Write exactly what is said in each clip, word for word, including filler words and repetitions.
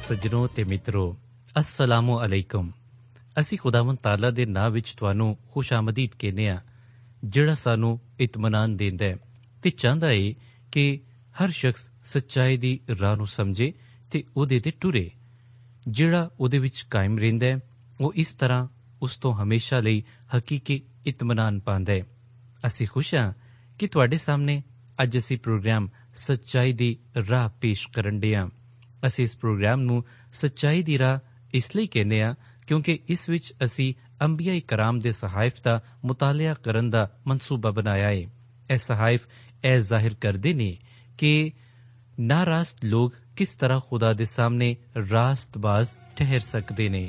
सज्जनों ते मित्रों, अस्सलामु अलैकुम। असी खुदावंद ताला दे नां विच तुहानूं खुश आमदीद कहने आ, जिहड़ा सानूं इत्मीनान देंदा है ते चाहता है कि हर शख्स सच्चाई दी राह नूं समझे ते उहदे ते टुरे। जिहड़ा उहदे विच कायम रहिंदा है वो इस तरह उस तो हमेशा लई हकीकी इत्मीनान पांदा है। असी खुश हां कि तुहाडे सामने अज असी प्रोग्राम सच्चाई दी राह पेश करन दे हां। असी इस प्रोग्राम नूं सच्चाई दी राह इसलिए कहने आ क्योंकि इस विच असी अंबिया कराम दे सहाइफ दा मुतालिया करन दा मनसूबा बनाया है। ए सहाइफ ए जाहिर करदे ने कि नारास्त लोग किस तरह खुदा दे सामने रास्तबाज ठहर सकदे ने।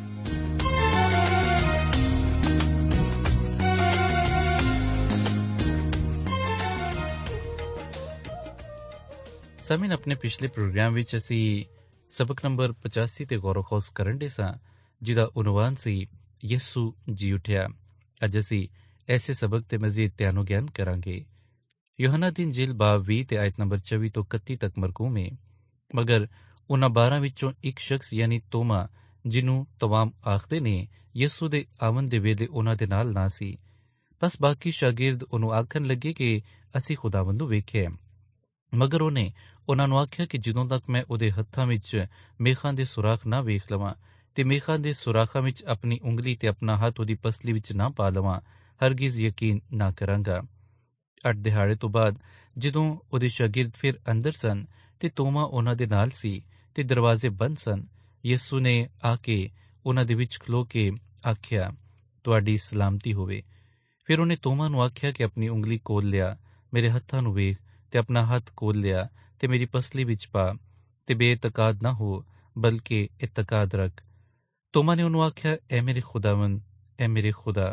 सामिन अपने पिछले प्रोग्राम विच असी सबक नंबर पचासी ते गौर खोज करन दे सां, जिहदा उनवान सी यसू जी उठिया। अज असी ऐसे सबक ते मजीद ध्यानो ज्ञान करांगे। यूहन्ना दी इंजील बाब बीस ते आयत नंबर चौबीस तो इकत्ती तक मरकूम है। मगर उन्हां बारह विचों एक शख्स यानी तोमा, जिन्हों तवाम आखदे ने, यसू दे आवन दे वेले उन्हां दे नाल ना सी। बस बाकी शागिर्द उन्हों आखन लगे कि असी खुदावंद नूं वेख्या। मगर उन्हें उन्हां नूं आख्या कि जदों तक मैं उहदे हत्थां विच मेखां दे सुराख ना वेख लवां ते मेखां दे सुराखां विच अपनी उंगली ते अपना हत्थ उहदी पसली विच ना पा लवां, हरगिज यकीन ना करांगा। अठ दिहाड़े तो बाद जदों उहदे शागिर्द फिर अंदर सन ते तोमा उन्हां दे नाल सी ते दरवाजे बंद सन, यसू ने आके उन्हां दे विच खलो के आख्या, तुहाडी सलामती होवे। फिर उन्हें तोमा नूं आख्या कि अपनी उंगली कोल लिया, मेरे हत्थां नूं वेख ते अपना हत्थ कोल लिया ते मेरी पसली विच पा ते बेतकाद ना हो बल्कि इतकाद रख। तोमा ने उन्होंने आख्या, ए मेरे खुदावन, ए मेरे खुदा।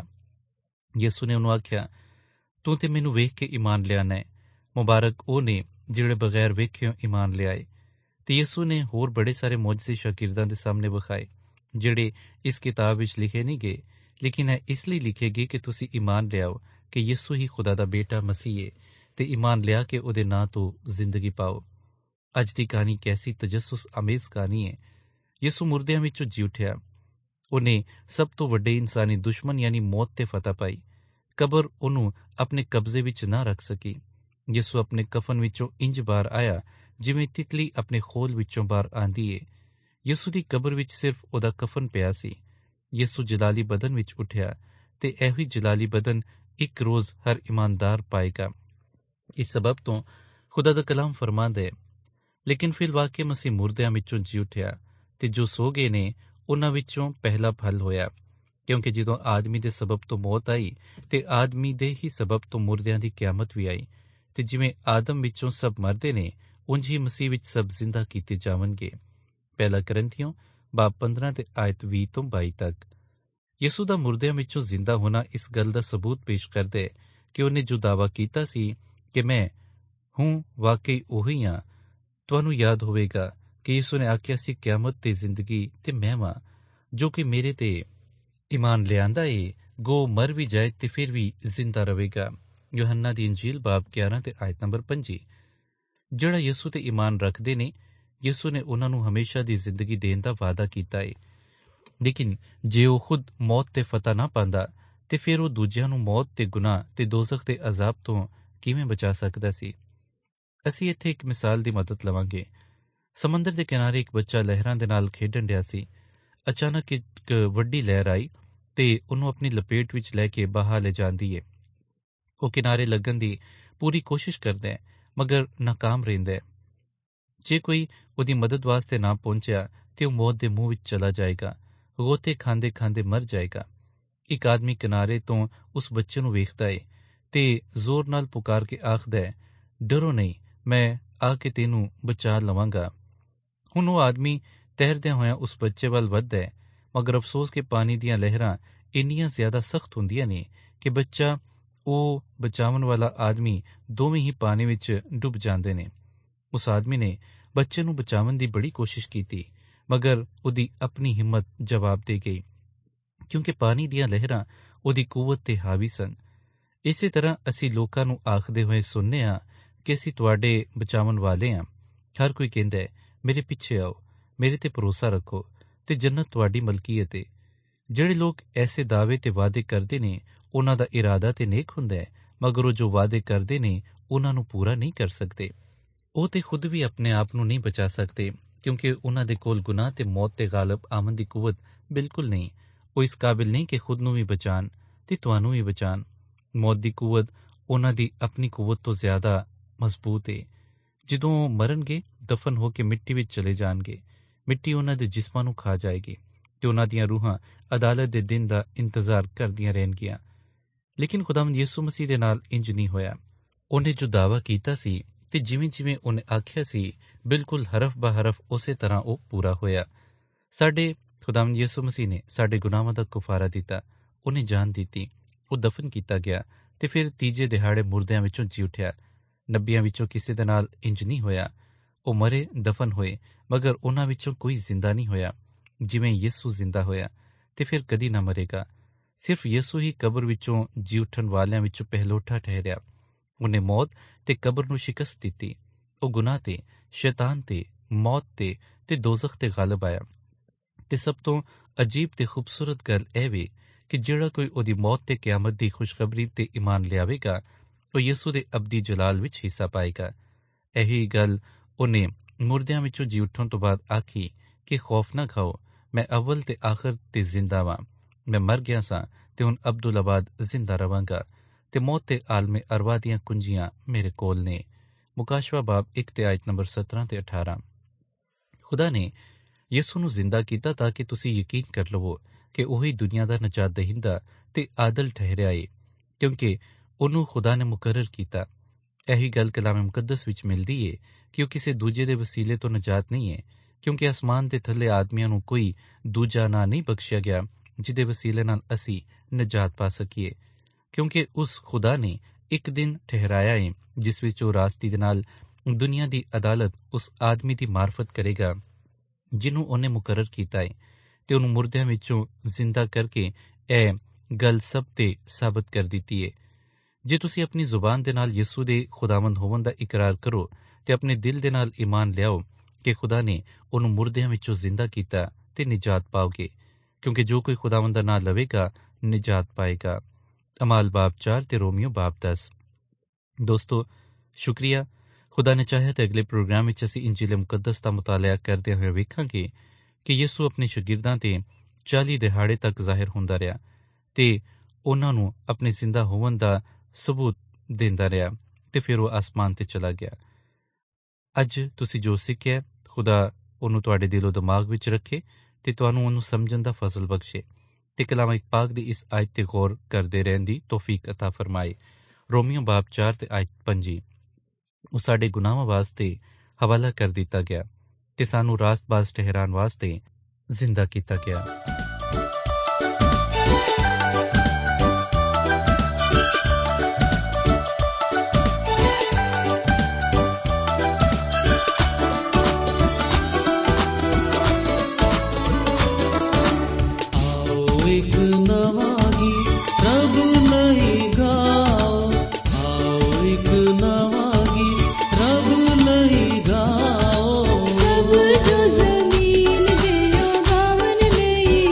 यसू ने उन्होंने आख्या, तू ते मैनू वेख के ईमान लियाना है। मुबारक ओ ने जिहड़े बगैर वेख्यो ईमान लियाए। ते यसू ने होर बड़े सारे मौजज़े शागिर्दां दे सामने विखाए, जिहड़े इस किताब विच लिखे नहीं गए, लेकिन है इसलिए लिखे गए कि तुसी ईमान लियाओ कि यसू ही खुदा दा बेटा मसीह है ते ईमान लिया के उहदे नां तो जिंदगी पाओ। अज दी कहानी कैसी तजस्सुस आमेज कहानी है। यसू मुर्दियां विचों जी उठिया। उन्हें सब तो वड्डे इंसानी दुश्मन यानी मौत ते फतह पाई। कबर उन्हों अपने कब्जे विच ना रख सकी। यसू अपने कफन विचों इंज बाहर आया जिवें तितली अपने खोल विचों बाहर आंदी है। यसू दी कबर विच सिर्फ उहदा कफन पिया सी। यसू जलाली बदन विच उठिया ते एही जलाली बदन एक रोज हर ईमानदार पाएगा। इस सबब तो खुदा दा कलाम फरमांदा है, लेकिन फिल वाकई मसीह मुर्दियां विचों जी उठिया ते जो सो गए ने उन्हां विचों पहला फल होया। क्योंकि जदों आदमी दे सबब तो मौत आई ते आदमी दे ही सबब तो मुर्दियां दी क्यामत भी आई। ते जिवें आदम विचों सब मरदे ने उंज ही मसीह विच सब जिंदा कीते जावनगे। पहला करंथियों बाब पंद्रह ते आयत बीस तो बाई तक। यसू दा मुर्दियां विचों जिंदा होना इस गल दा सबूत पेश करदे कि उन्हें जो दावा कीता सी कि मैं हूं वाकई ओही हां। तुहानूं याद होवेगा कि यीशु ने आख्या सी, क्यामत ते जिंदगी ते मैं वां, जो कि मेरे ते ईमान लियांदा है गो मर भी जाए ते फिर भी जिंदा रहेगा। यूहन्ना दी इंजील बाब ग्यारह ते आयत नंबर पंजी। जिहड़ा यीशु ते ईमान रखदे ने, यीशु ने उन्हां नूं हमेशा दी जिंदगी देण दा वादा कीता है। लेकिन जे वो खुद मौत ते फतह ना पांदा ते फिर वो दूजिਆਂ ਨੂੰ मौत ते गुनाह ते दोजख ਦੇ अजाब ਤੋਂ ਕਿਵੇਂ ਬਚਾ ਸਕਦਾ ਸੀ। ਅਸੀਂ ਇੱਥੇ ਇੱਕ ਮਿਸਾਲ ਦੀ ਮਦਦ ਲਵਾਂਗੇ। ਸਮੁੰਦਰ ਦੇ ਕਿਨਾਰੇ ਇੱਕ ਬੱਚਾ ਲਹਿਰਾਂ ਦੇ ਨਾਲ ਖੇਡਣ ਡਿਆ ਸੀ। ਅਚਾਨਕ ਇੱਕ ਵੱਡੀ ਲਹਿਰ ਆਈ ਤੇ ਉਹਨੂੰ ਆਪਣੀ ਲਪੇਟ ਵਿੱਚ ਲੈ ਕੇ ਬਹਾ ਲੈ ਜਾਂਦੀ ਹੈ। ਉਹ ਕਿਨਾਰੇ ਲੱਗਣ ਦੀ ਪੂਰੀ ਕੋਸ਼ਿਸ਼ ਕਰਦਾ ਹੈ ਮਗਰ ਨਾਕਾਮ ਰਹਿੰਦਾ ਹੈ। ਜੇ ਕੋਈ ਉਹਦੀ ਮਦਦ ਵਾਸਤੇ ਨਾ ਪਹੁੰਚਿਆ ਤੇ ਉਹ ਮੌਤ ਦੇ ਮੂੰਹ ਵਿੱਚ ਚਲਾ ਜਾਏਗਾ, ਗੋਤੇ ਖਾਂਦੇ ਖਾਂਦੇ ਮਰ ਜਾਏਗਾ। ਇੱਕ ਆਦਮੀ ਕਿਨਾਰੇ ਤੋਂ ਉਸ ਬੱਚੇ ਨੂੰ ਵੇਖਦਾ ਹੈ ਤੇ ਜ਼ੋਰ ਨਾਲ ਪੁਕਾਰ ਕੇ ਆਖਦਾ ਹੈ, ਡਰੋ ਨਹੀਂ, ਮੈਂ ਆ ਕੇ ਤੈਨੂੰ ਬਚਾ ਲਵਾਂਗਾ। ਹੁਣ ਉਹ ਆਦਮੀ ਤੈਰਦਿਆਂ ਹੋਇਆਂ ਉਸ ਬੱਚੇ ਵੱਲ ਵੱਧਦਾ ਹੈ, ਮਗਰ ਅਫਸੋਸ ਕਿ ਪਾਣੀ ਦੀਆਂ ਲਹਿਰਾਂ ਇੰਨੀਆਂ ਜ਼ਿਆਦਾ ਸਖਤ ਹੁੰਦੀਆਂ ਨੇ ਕਿ ਬੱਚਾ ਉਹ ਬਚਾਉਣ ਵਾਲਾ ਆਦਮੀ ਦੋਵੇਂ ਹੀ ਪਾਣੀ ਵਿੱਚ ਡੁੱਬ ਜਾਂਦੇ ਨੇ। ਉਸ ਆਦਮੀ ਨੇ ਬੱਚੇ ਨੂੰ ਬਚਾਉਣ ਦੀ ਬੜੀ ਕੋਸ਼ਿਸ਼ ਕੀਤੀ, ਮਗਰ ਉਹਦੀ ਆਪਣੀ ਹਿੰਮਤ ਜਵਾਬ ਦੇ ਗਈ, ਕਿਉਂਕਿ ਪਾਣੀ ਦੀਆਂ ਲਹਿਰਾਂ ਉਹਦੀ ਕੂਵਤ ਤੇ ਹਾਵੀ ਸਨ। ਇਸੇ ਤਰ੍ਹਾਂ ਅਸੀਂ ਲੋਕਾਂ ਨੂੰ ਆਖਦੇ ਹੋਏ ਸੁਣਨੇ ਹਾਂ ਕਿ ਅਸੀਂ ਤੁਹਾਡੇ ਬਚਾਉਣ ਵਾਲੇ ਹਾਂ। ਹਰ ਕੋਈ ਕਹਿੰਦਾ ਹੈ, ਮੇਰੇ ਪਿੱਛੇ ਆਓ, ਮੇਰੇ ਤੇ ਭਰੋਸਾ ਰੱਖੋ ਤੇ ਜੰਨਤ ਤੁਹਾਡੀ ਮਲਕੀਅਤ ਹੈ। ਜਿਹੜੇ ਲੋਕ ਐਸੇ ਦਾਅਵੇ ਤੇ ਵਾਅਦੇ ਕਰਦੇ ਨੇ ਉਹਨਾਂ ਦਾ ਇਰਾਦਾ ਤੇ ਨੇਕ ਹੁੰਦਾ ਹੈ, ਮਗਰ ਉਹ ਜੋ ਵਾਅਦੇ ਕਰਦੇ ਨੇ ਉਹਨਾਂ ਨੂੰ ਪੂਰਾ ਨਹੀਂ ਕਰ ਸਕਦੇ। ਉਹ ਤੇ ਖੁਦ ਵੀ ਆਪਣੇ ਆਪ ਨੂੰ ਨਹੀਂ ਬਚਾ ਸਕਦੇ, ਕਿਉਂਕਿ ਉਹਨਾਂ ਦੇ ਕੋਲ ਗੁਨਾਹ ਤੇ ਮੌਤ ਤੇ ਗਾਲਬ ਆਮਨ ਦੀ ਕੁਵਤ ਬਿਲਕੁਲ ਨਹੀਂ। ਉਹ ਇਸ ਕਾਬਿਲ ਨਹੀਂ ਕਿ ਖੁਦ ਨੂੰ ਵੀ ਬਚਾਣ ਤੇ ਤੁਹਾਨੂੰ ਵੀ ਬਚਾਣ। ਮੌਤ ਦੀ ਕੁਵਤ ਉਹਨਾਂ ਦੀ ਆਪਣੀ ਕੁਵਤ ਤੋਂ ਜ਼ਿਆਦਾ ਮਜ਼ਬੂਤ ਹੈ। ਜਦੋਂ ਉਹ ਮਰਨਗੇ, ਦਫਨ ਹੋ ਕੇ ਮਿੱਟੀ ਵਿੱਚ ਚਲੇ ਜਾਣਗੇ, ਮਿੱਟੀ ਉਹਨਾਂ ਦੇ ਜਿਸਮਾਂ ਨੂੰ ਖਾ ਜਾਏਗੀ ਤੇ ਉਹਨਾਂ ਦੀਆਂ ਰੂਹਾਂ ਅਦਾਲਤ ਦੇ ਦਿਨ ਦਾ ਇੰਤਜ਼ਾਰ ਕਰਦੀਆਂ ਰਹਿਣਗੀਆਂ। ਲੇਕਿਨ ਖੁਦਾਵੰਦ ਯਿਸੂ ਮਸੀਹ ਦੇ ਨਾਲ ਇੰਜ ਨਹੀਂ ਹੋਇਆ। ਉਹਨੇ ਜੋ ਦਾਅਵਾ ਕੀਤਾ ਸੀ ਤੇ ਜਿਵੇਂ ਜਿਵੇਂ ਉਹਨੇ ਆਖਿਆ ਸੀ, ਬਿਲਕੁਲ ਹਰਫ ਬਾ ਹਰਫ ਉਸੇ ਤਰ੍ਹਾਂ ਉਹ ਪੂਰਾ ਹੋਇਆ। ਸਾਡੇ ਖੁਦਾਵੰਦ ਯਿਸੂ ਮਸੀਹ ਨੇ ਸਾਡੇ ਗੁਨਾਹਾਂ ਦਾ ਕਫਾਰਾ ਦਿੱਤਾ, ਉਹਨੇ ਜਾਨ ਦਿੱਤੀ, ਉਹ ਦਫਨ ਕੀਤਾ ਗਿਆ ਤੇ ਫਿਰ ਤੀਜੇ ਦਿਹਾੜੇ ਮੁਰਦਿਆਂ ਵਿੱਚੋਂ ਜੀ ਉੱਠਿਆ। ਨਬੀਆਂ ਵਿੱਚੋਂ ਕਿਸੇ ਦੇ ਨਾਲ ਇੰਜ ਨਹੀਂ ਹੋਇਆ। ਉਹ ਮਰੇ, ਦਫਨ ਹੋਏ, ਮਗਰ ਉਹਨਾਂ ਵਿੱਚੋਂ ਕੋਈ ਜ਼ਿੰਦਾ ਨਹੀਂ ਹੋਇਆ ਜਿਵੇਂ ਯਿਸੂ ਜ਼ਿੰਦਾ ਹੋਇਆ ਤੇ ਫਿਰ ਕਦੀ ਨਾ ਮਰੇਗਾ। ਸਿਰਫ ਯਿਸੂ ਹੀ ਕਬਰ ਵਿੱਚੋਂ ਜੀ ਉੱਠਣ ਵਾਲਿਆਂ ਵਿੱਚੋਂ ਪਹਿਲੋਠਾ ਠਹਿਰਿਆ। ਉਹਨੇ ਮੌਤ ਤੇ ਕਬਰ ਨੂੰ ਸ਼ਿਕਸਤ ਦਿੱਤੀ। ਉਹ ਗੁਨਾਹ ਤੇ, ਸ਼ੈਤਾਨ ਤੇ, ਮੌਤ ਤੇ ਤੇ ਦੋਜ਼ਖ ਤੇ ਗਾਲਬ ਆਇਆ। ਤੇ ਸਭ ਤੋਂ ਅਜੀਬ ਤੇ ਖੂਬਸੂਰਤ ਗੱਲ ਇਹ ਵੇ ਕਿ ਜਿਹੜਾ ਕੋਈ ਉਹਦੀ ਮੌਤ ਤੇ ਕਿਆਮਤ ਦੀ ਖੁਸ਼ਖਬਰੀ ਤੇ ਈਮਾਨ ਲਿਆਵੇਗਾ, ਉਹ ਯਿਸੂ ਦੇ ਅਬਦੀ ਜਲਾਲ ਵਿੱਚ ਹਿੱਸਾ ਪਾਏਗਾ। ਇਹੀ ਗੱਲ ਉਹਨੇ ਮੁਰਦਿਆਂ ਵਿੱਚੋਂ ਜੀ ਉੱਠਣ ਤੋਂ ਬਾਅਦ ਆਖੀ ਕਿ ਖੌਫ ਨਾ ਖਾਓ, ਮੈਂ ਅਵਲ ਤੇ ਆਖਰ ਤੇ ਜ਼ਿੰਦਾ ਵਾਂ। ਮੈਂ ਮਰ ਗਿਆ ਸਾਂ ਤੇ ਹੁਣ ਅਬਦੁਲ ਆਬਾਦ ਜ਼ਿੰਦਾ ਰਵਾਂਗਾ ਤੇ ਮੌਤ ਤੇ ਆਲਮੇ ਅਰਵਾ ਦੀਆਂ ਕੁੰਜੀਆਂ ਮੇਰੇ ਕੋਲ ਨੇ। ਮੁਕਾਸ਼ਵਾ ਬਾਬ ਇੱਕ ਤੇ ਆਇਤ ਨੰਬਰ ਸਤਾਰਾਂ ਤੇ ਅਠਾਰਾਂ। ਖੁਦਾ ਨੇ ਯਿਸੂ ਨੂੰ ਜ਼ਿੰਦਾ ਕੀਤਾ ਤਾਂ ਕਿ ਤੁਸੀਂ ਯਕੀਨ ਕਰ ਲਵੋ ਕਿ ਉਹੀ ਦੁਨੀਆ ਦਾ ਨਜਾਤ ਦਹਿੰਦਾ ਤੇ ਆਦਲ ਠਹਿਰਿਆ ਏ, ਕਿਉਂਕਿ ਉਹਨੂੰ ਖੁਦਾ ਨੇ ਮੁਕਰਰ ਕੀਤਾ। ਇਹੀ ਗੱਲ ਕਲਾਮ ਮੁਕੱਦਸ ਵਿੱਚ ਮਿਲਦੀ ਏ ਕਿ ਉਹ ਕਿਸੇ ਦੂਜੇ ਦੇ ਵਸੀਲੇ ਤੋਂ ਨਜਾਤ ਨਹੀਂ ਹੈ, ਕਿਉਂਕਿ ਅਸਮਾਨ ਦੇ ਥੱਲੇ ਆਦਮੀਆਂ ਨੂੰ ਕੋਈ ਦੂਜਾ ਨਾਂ ਨਹੀਂ ਬਖਸ਼ਿਆ ਗਿਆ ਜਿਹਦੇ ਵਸੀਲੇ ਨਾਲ ਅਸੀਂ ਨਜਾਤ ਪਾ ਸਕੀਏ। ਕਿਉਂਕਿ ਉਸ ਖੁਦਾ ਨੇ ਇੱਕ ਦਿਨ ਠਹਿਰਾਇਆ ਏ ਜਿਸ ਵਿੱਚ ਉਹ ਰਾਸਤੀ ਦੇ ਨਾਲ ਦੁਨੀਆ ਦੀ ਅਦਾਲਤ ਉਸ ਆਦਮੀ ਦੀ ਮਾਰਫਤ ਕਰੇਗਾ ਜਿਹਨੂੰ ਉਹਨੇ ਮੁਕਰਰ ਕੀਤਾ ਏ, ਤੇ ਉਹਨੂੰ ਮੁਰਦਿਆਂ ਵਿੱਚੋਂ ਜ਼ਿੰਦਾ ਕਰਕੇ ਇਹ ਗੱਲ ਸਭ ਤੇ ਸਾਬਤ ਕਰ ਦਿੱਤੀ ਏ। ਜੇ ਤੁਸੀਂ ਆਪਣੀ ਜ਼ੁਬਾਨ ਦੇ ਨਾਲ ਯਿਸੂ ਦੇ ਖੁਦਾਵੰਦ ਹੋਣ ਦਾ ਇਕਰਾਰ ਕਰੋ ਤੇ ਆਪਣੇ ਦਿਲ ਦੇ ਨਾਲ ਈਮਾਨ ਲਿਆਓ ਕਿ ਖੁਦਾ ਨੇ ਉਹਨੂੰ ਮੁਰਦਿਆਂ ਵਿੱਚੋਂ ਜ਼ਿੰਦਾ ਕੀਤਾ ਤੇ ਨਿਜਾਤ ਪਾਓਗੇ, ਕਿਉਂਕਿ ਜੋ ਕੋਈ ਖੁਦਾਵੰਦ ਦਾ ਨਾਂ ਲਵੇਗਾ ਨਿਜਾਤ ਪਾਏਗਾ। ਅਮਾਲ ਬਾਬ ਚਾਰ ਤੇ ਰੋਮੀਓ ਬਾਬ ਦਸ। ਦੋਸਤੋ, ਸ਼ੁਕਰੀਆ। ਖੁਦਾ ਨੇ ਚਾਹਿਆ ਤੇ ਅਗਲੇ ਪ੍ਰੋਗਰਾਮ ਵਿੱਚ ਅਸੀਂ ਇੰਜੀਲ ਮੁਕੱਦਸ ਦਾ ਮੁਤਾਲਿਆ ਕਰਦੇ ਹੋਏ ਵੇਖਾਂਗੇ ਕਿ ਯਿਸੂ ਆਪਣੇ ਸ਼ਾਗਿਰਦਾਂ ਤੇ ਚਾਲੀ ਦਿਹਾੜੇ ਤੱਕ ਜ਼ਾਹਿਰ ਹੁੰਦਾ ਰਿਹਾ ਤੇ ਉਹਨਾਂ ਨੂੰ ਆਪਣੇ ਜ਼ਿੰਦਾ ਹੋਣ ਦਾ ਸਬੂਤ ਦਿੰਦਾ ਰਿਹਾ ਤੇ ਫਿਰ ਉਹ ਆਸਮਾਨ ਤੇ ਚਲਾ ਗਿਆ। ਅੱਜ ਤੁਸੀਂ ਜੋ ਸਿੱਖਿਆ, ਖੁਦਾ ਉਹਨੂੰ ਤੁਹਾਡੇ ਦਿਲੋਂ ਦਿਮਾਗ ਵਿੱਚ ਰੱਖੇ ਤੇ ਤੁਹਾਨੂੰ ਉਹਨੂੰ ਸਮਝਣ ਦਾ ਫਜ਼ਲ ਬਖਸ਼ੇ ਤੇ ਕਲਾਮ ਪਾਕ ਦੀ ਇਸ ਆਇਤ ਤੇ ਗੌਰ ਕਰਦੇ ਰਹਿਣ ਦੀ ਤੌਫੀਕ ਅਤਾ ਫਰਮਾਏ। ਰੋਮੀਓ ਬਾਬ ਚਾਰ ਤੇ ਆਇਤ ਪੰਜੀ। ਉਹ ਸਾਡੇ ਗੁਨਾਹਾਂ ਵਾਸਤੇ ਹਵਾਲਾ ਕਰ ਦਿੱਤਾ ਗਿਆ ਤੇ ਸਾਨੂੰ ਰਾਸਤਬਾਜ਼ ਠਹਿਰਾਉਣ ਵਾਸਤੇ ਜ਼ਿੰਦਾ ਕੀਤਾ ਗਿਆ। एक नवा गीत प्रभु नहीं गाओ, आओ एक नवा गीत प्रभु नहीं गाओ। सब जो जमीन जियो गावन नहीं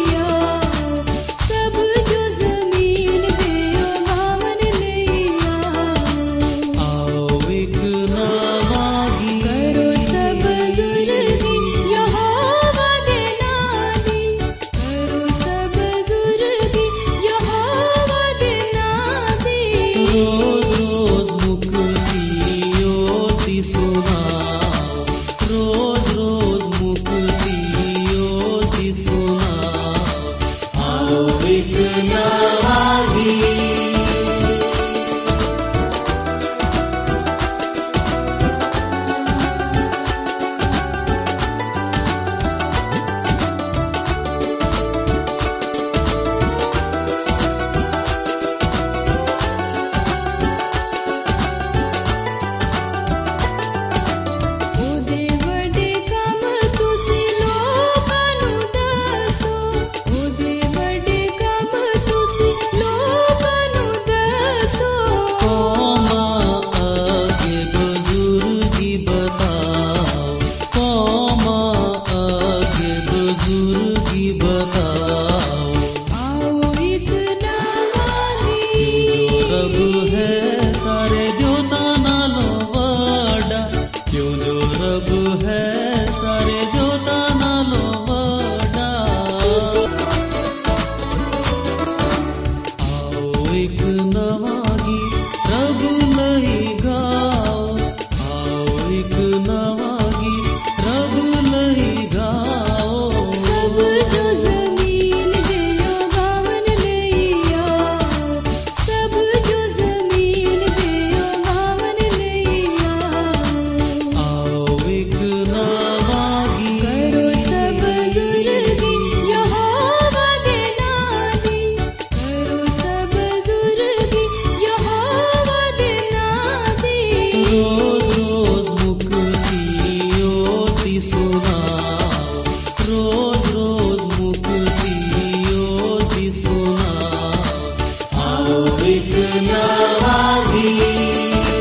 एक नवा गीत प्रभु ਲਈ ਗਾਓ, आओ एक नवा गीत प्रभु ਲਈ गाओ। सब जो जमीन दियो गावन ਲਈ आओ, सब जो जमीन दियो गावन ਲਈ आओ। आओ एक नवा गीत करो सब जुर्गी यहोवा दे नादी, करो सब जुर्गी यहोवा दे नादी। रोज रोज मुक्ति ओसी सुनाओ, रोज रोज मुक्ति ओसी सुनाओ। आओ एक नवा गीत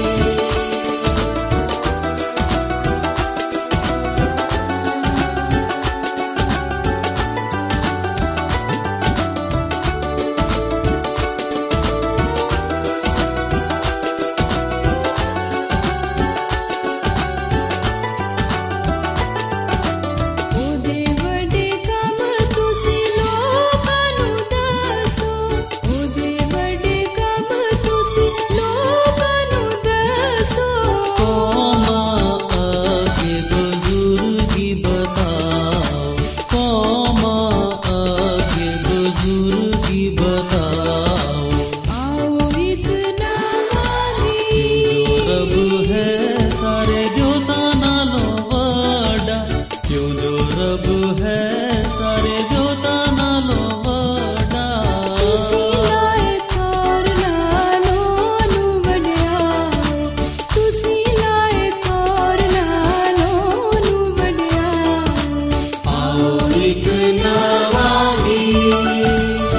ओदे वडे काम तुसी लोकां नूं दसो, ओदे वडे काम तुसी लोकां नूं दसो। कौमा आगे बुजुर्गी बताओ, कौमा आगे बुजुर्गी बताओ। आओ एक नवा जो गीत, रब है सारे देवता नालों वड्डा, क्यों जो रब है सारे देवता नालों वड्डा। तुसी लायकार नालों नूं वड्याओ, तुसी लायकार नालों नूं वड्याओ। आओ एक नवा गीत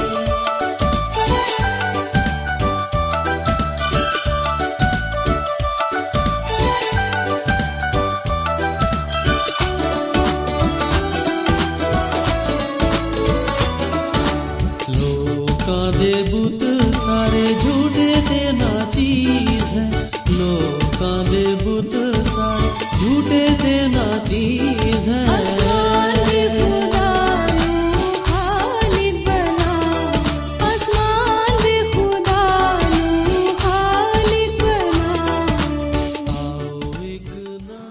लोकां दे बुत सारे झूठे ते ना चीज है, लोकां दे बुत सारे झूठे ते ना चीज है। आसमान दे खुदा नूं खालिक बनाओ, आसमान दे खुदा नूं खालिक बनाओ। आओ एक नवा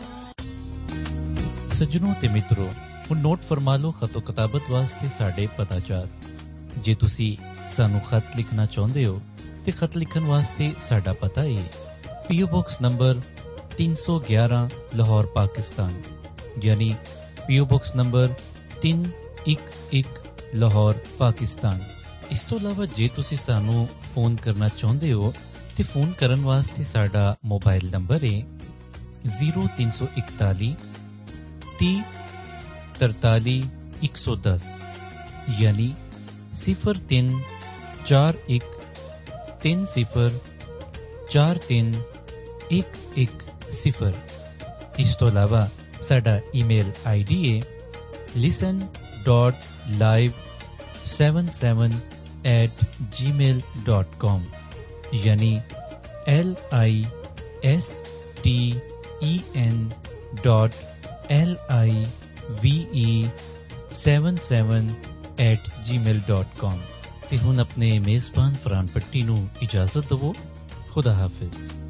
ਸੱਜਣੋ ਤੇ ਮਿੱਤਰੋ, ਹੁਣ ਨੋਟ ਫਰਮਾ ਲਓ ਖਤੋ ਕਿਤਾਬਤ ਵਾਸਤੇ ਸਾਡੇ ਪਤਾ ਚਾਰਟ। ਜੇ ਤੁਸੀਂ ਸਾਨੂੰ ਖਤ ਲਿਖਣਾ ਚਾਹੁੰਦੇ ਹੋ ਤੇ ਖਤ ਲਿਖਣ ਵਾਸਤੇ ਸਾਡਾ ਪਤਾ ਹੈ ਪੀਓ ਬਾਕਸ ਨੰਬਰ तीन सौ ग्यारह ਲਾਹੌਰ ਪਾਕਿਸਤਾਨ, ਯਾਨੀ ਪੀਓ ਬਾਕਸ ਨੰਬਰ तीन एक एक ਲਾਹੌਰ ਪਾਕਿਸਤਾਨ। ਇਸ ਤੋਂ ਇਲਾਵਾ ਜੇ ਤੁਸੀਂ ਸਾਨੂੰ ਫੋਨ ਕਰਨਾ ਚਾਹੁੰਦੇ ਹੋ ਤੇ ਫੋਨ ਕਰਨ ਵਾਸਤੇ ਸਾਡਾ ਮੋਬਾਈਲ ਨੰਬਰ ਹੈ ਜ਼ੀਰੋ तीन सौ इकतालीस तीस तरतालीस एक सौ दस, यानी सिफर तीन चार एक तीन सिफर चार तीन एक एक सिफर। इस तो अलावा साडा ईमेल आईडी है listen dot live seven seven at Gmail dot com, यानी L I S T E N dot L I V E seven seven at Gmail dot com. ते हुण अपने मेज़बान फरहान पट्टी नूं इजाज़त दवो। खुदा हाफिज़।